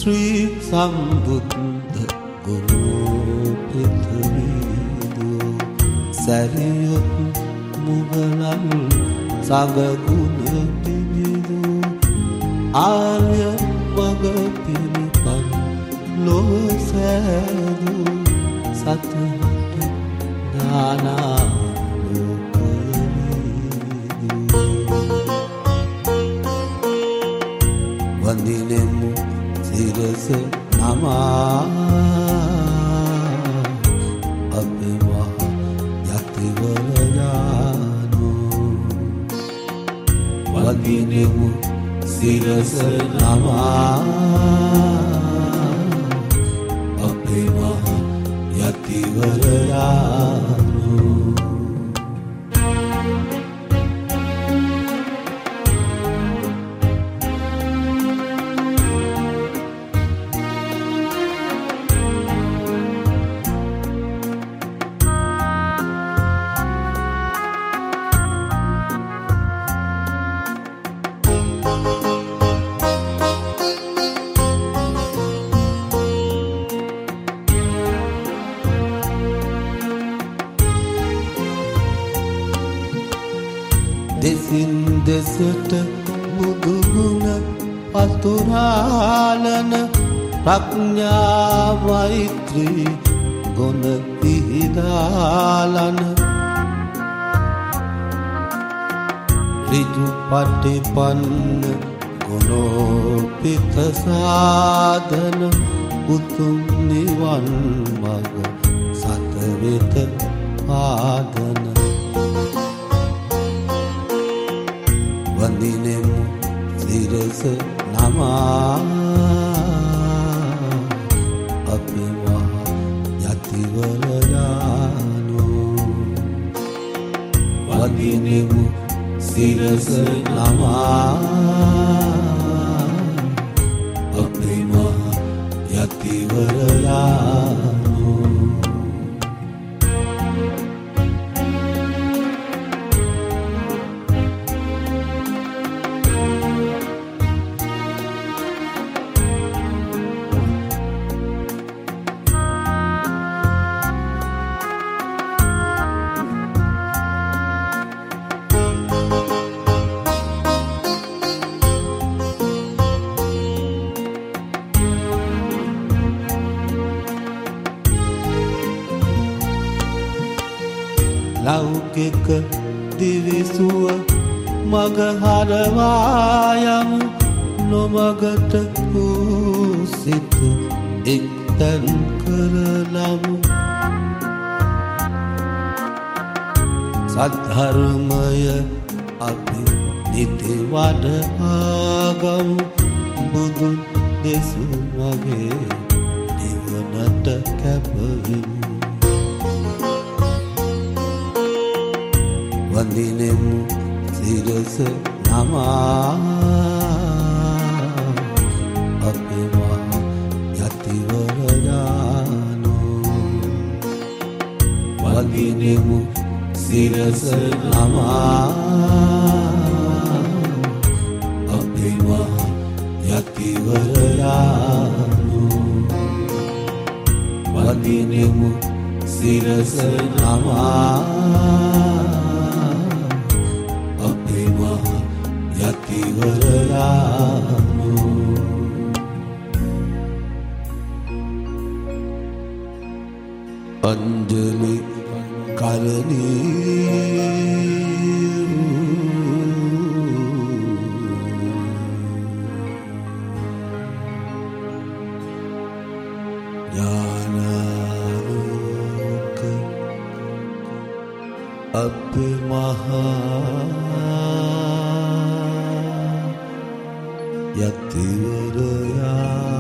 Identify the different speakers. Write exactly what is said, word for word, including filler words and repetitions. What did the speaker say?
Speaker 1: ශ්‍රී සම්බුද්ධ ගුරු පෘථිවිදු සරියුත් මුගලන් සඟගුණ පිබිදු ආර්ය මග පිළිපන් ලොව සෑදු සතහට නානා වඳිනෙමු සිරස නමා අපේ මහ යතිවරයානු වඳිනෙමු සිරස නමා අපේ මහ යතිවරයානු දෙසින් දෙසට බුදුගුණ පතුරාලන ප්‍රඥා මෛත්‍රී ගුණ පිහිදාලන ඍජු පටිපන්න ගුණෝපිත සාධන උතුම් නිවන් මඟ සතවෙත ආදන වඳිනෙමු සිරස නමා අපේ මහ යතිවරයානු වඳිනෙමු සිරස නමා අපේ මහ යතිවරයානු ලෞකික දිවිසුව මග හරවායමු නොමගට සිත එක්තැන් කරලමු සද්ධර්මය අපි නිති වඩාගමු බුදුන් දෙසු මගේ නිවනට කැපවෙමු වඳිනෙමු සිරස නමා අපේ මහ යතිවරයානු වඳිනෙමු සිරස නමා අපේ මහ යතිවරයානු වඳිනෙමු සිරස නමා යතිවරයානු අංජලි කරණී ඥානාලෝක අපේ මහා යතිවරයා